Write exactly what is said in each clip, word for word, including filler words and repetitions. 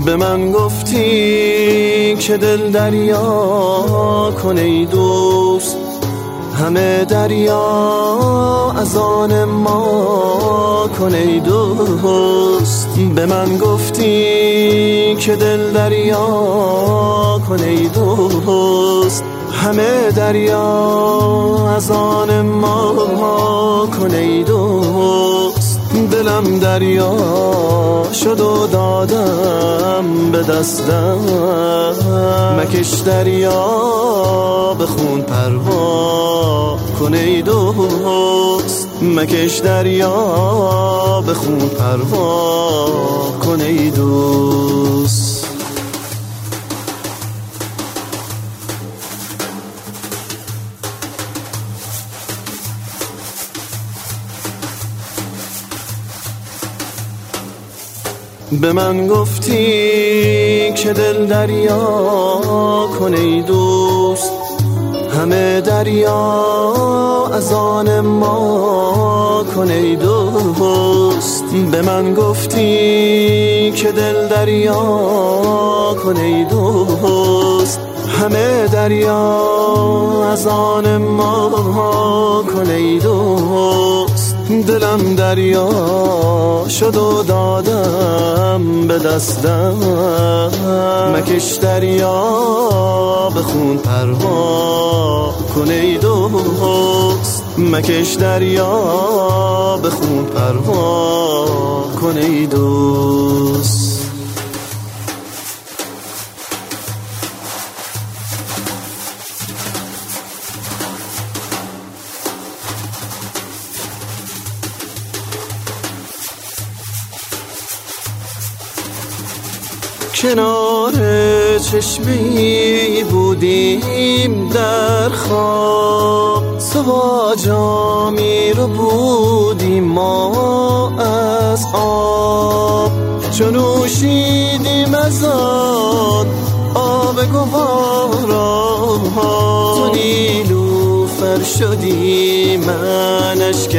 به من گفتی که دل دریا کن ای دوست، همه دریا از آن ما کن ای دوست. به من گفتی که دل دریا کن ای دوست، همه دریا از آن ما کن ای دوست. دلم دریا شد و دادم به دستم، مکش دریا به خون پروا کن ای دوست، مکش دریا به خون پروا کن ای دوست. به من گفتی که دل دریا کن ای دوست، همه دریا از آن ما کن ای دوست. به من گفتی که دل دریا کن ای دوست، همه دریا از آن ما کن ای دوست. دلم دریا شد و دادم به دستم، مکش دریا به خون پروا کن ای دوست، مکش دریا به خون پروا کن ای دوست. کنار چشمه‌ای بودیم در خواب، صبح جامی رو بودیم ما از آب، چون نوشیدیم از آن آب گوارا. تو نیلوفر شدی من اشک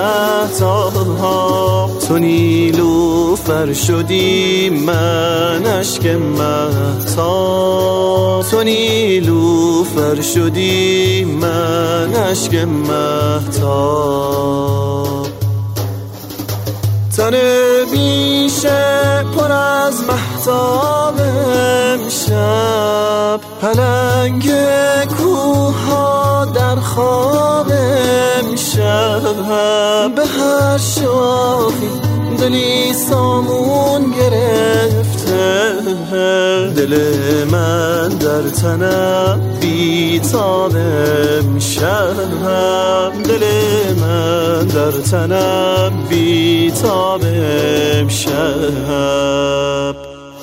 مهتاب، تو نیلوفر شدی من اشک مهتاب، تو نیلوفر شدی من اشک مهتاب. تن بیشه پر از مهتاب امشب، پلنگ کوها در خواب امشب. به هر شاخی دلی سامون گرفته، دل من در تنم بیتاب امشب، دل من در تنم بیتاب امشب.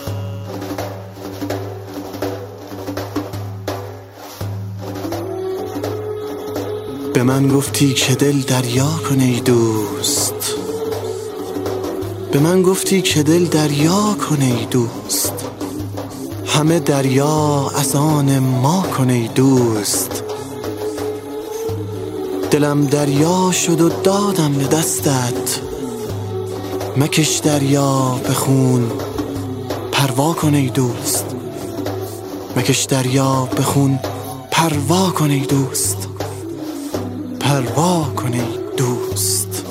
به من گفتی که دل دریا کن ای دوست، به من گفتی که دل دریا کن ای دوست، همه دریا از آن ما کن ای دوست. دلم دریا شد و دادم به دستت، مکش دریا به خون پروا کن ای دوست، مکش دریا به خون پروا کن ای دوست، پروا کن ای دوست.